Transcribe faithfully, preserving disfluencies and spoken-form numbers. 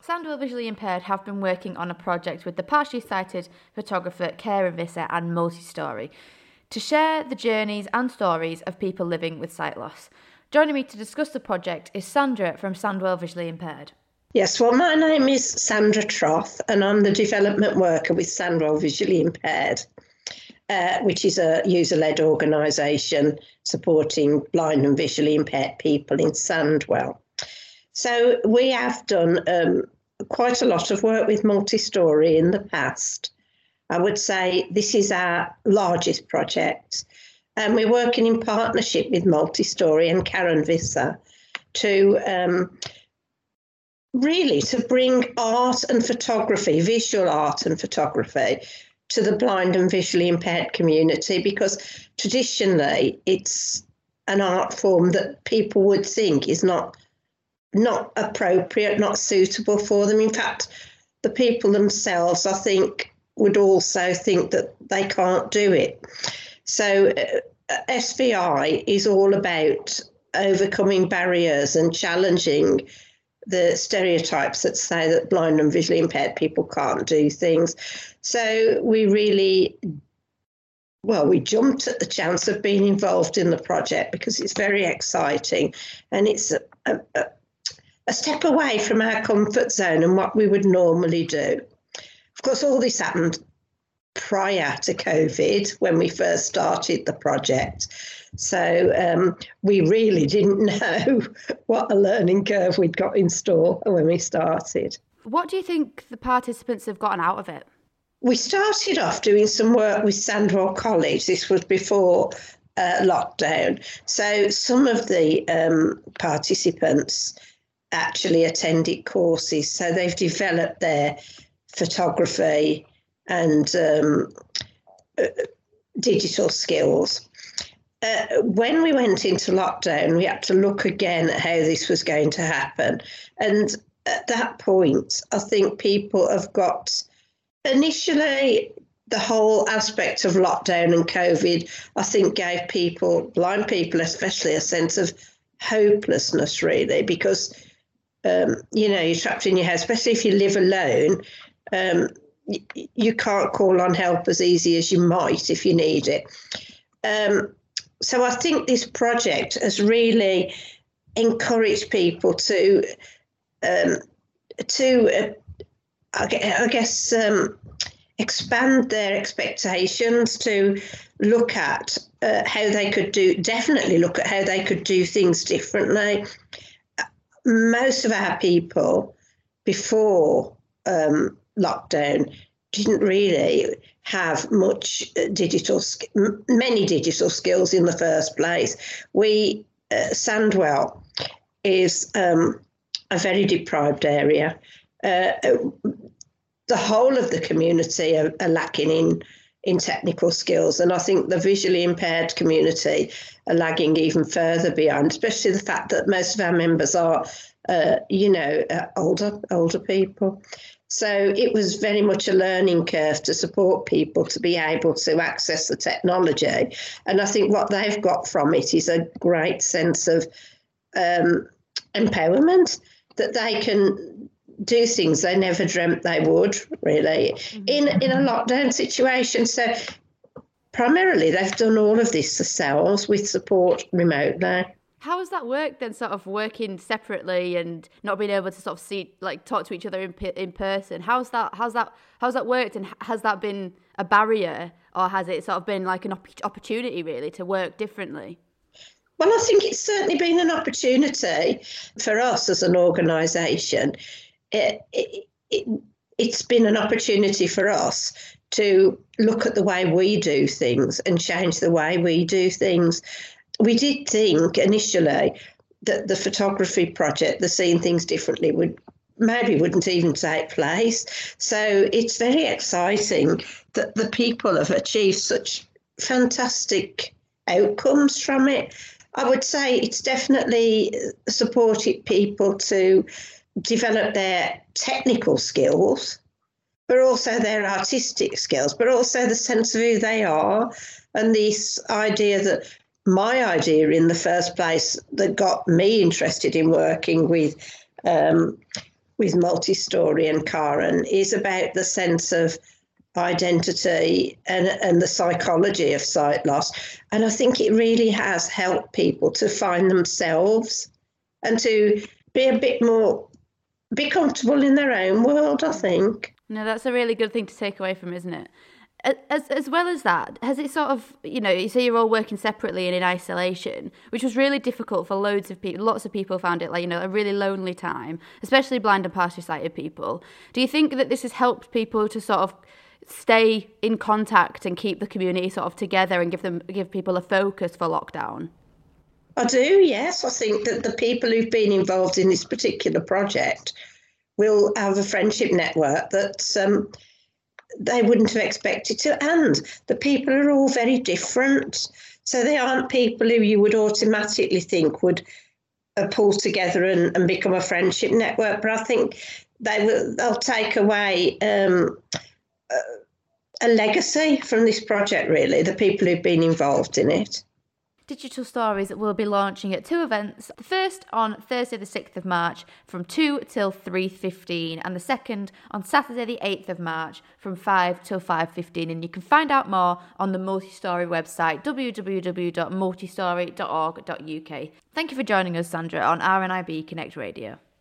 Sandwell Visually Impaired have been working on a project with the partially sighted photographer Karen Visser and Multistory to share the journeys and stories of people living with sight loss. Joining me to discuss the project is Sandra from Sandwell Visually Impaired. Yes, well, my name is Sandra Troth and I'm the development worker with Sandwell Visually Impaired, uh, which is a user-led organisation supporting blind and visually impaired people in Sandwell. So we have done um, quite a lot of work with Multistory in the past. I would say this is our largest project, and we're working in partnership with Multistory and Karen Visser to um, really to bring art and photography, visual art and photography, to the blind and visually impaired community, because traditionally it's an art form that people would think is not not appropriate, not suitable for them. In fact, the people themselves, I think, would also think that they can't do it. So uh, S V I is all about overcoming barriers and challenging the stereotypes that say that blind and visually impaired people can't do things. So we really, well, we jumped at the chance of being involved in the project because it's very exciting and it's a, a, a step away from our comfort zone and what we would normally do. Of course, all this happened prior to COVID when we first started the project. So um, we really didn't know what a learning curve we'd got in store when we started. What do you think the participants have gotten out of it? We started off doing some work with Sandwell College. This was before uh, lockdown. So some of the um, participants actually attended courses. So they've developed their photography and um, uh, digital skills. Uh, when we went into lockdown, we had to look again at how this was going to happen. And at that point, I think people have got, initially, the whole aspect of lockdown and COVID, I think gave people, blind people especially, a sense of hopelessness, really, because, um, you know, you're trapped in your house, especially if you live alone. Um, you, you can't call on help as easy as you might if you need it. Um, so I think this project has really encouraged people to, um, to uh, I guess, um, expand their expectations, to look at uh, how they could do, definitely look at how they could do things differently. Most of our people before um, lockdown didn't really have much digital, many digital skills in the first place. We, uh, Sandwell is um, a very deprived area. Uh, the whole of the community are, are lacking in, in technical skills. And I think the visually impaired community are lagging even further behind, especially the fact that most of our members are, uh, you know, uh, older, older people. So it was very much a learning curve to support people to be able to access the technology. And I think what they've got from it is a great sense of um, empowerment, that they can do things they never dreamt they would, really, mm-hmm. in, in a lockdown situation. So primarily they've done all of this themselves with support remotely. How has that worked then, sort of working separately and not being able to sort of see, like, talk to each other in in person? How's that? How's that? How's that worked? And has that been a barrier, or has it sort of been like an op- opportunity really to work differently? Well, I think it's certainly been an opportunity for us as an organisation. It, it, it, it's been an opportunity for us to look at the way we do things and change the way we do things. We did think initially that the photography project, the Seeing Things Differently, would maybe wouldn't even take place. So it's very exciting that the people have achieved such fantastic outcomes from it. I would say it's definitely supported people to develop their technical skills, but also their artistic skills, but also the sense of who they are, and this idea that my idea in the first place that got me interested in working with um, with Multistory and Karen is about the sense of identity and, and the psychology of sight loss. And I think it really has helped people to find themselves and to be a bit more, be comfortable in their own world, I think. No, that's a really good thing to take away from, isn't it? As as well as that, has it sort of, you know, you say you're all working separately and in isolation, which was really difficult for loads of people. Lots of people found it like, you know, a really lonely time, especially blind and partially sighted people. Do you think that this has helped people to sort of stay in contact and keep the community sort of together and give them give people a focus for lockdown? I do, yes. I think that the people who've been involved in this particular project will have a friendship network that um, they wouldn't have expected to. And the people are all very different. So they aren't people who you would automatically think would uh, pull together and, and become a friendship network. But I think they will, they'll take away um, a, a legacy from this project, really, the people who've been involved in it. Digital Stories will be launching at two events. The first on Thursday the sixth of March from two till three fifteen and the second on Saturday the eighth of March from five till five fifteen. And you can find out more on the Multistory website, w w w dot multistory dot org dot u k. Thank you for joining us, Sandra, on R N I B Connect Radio.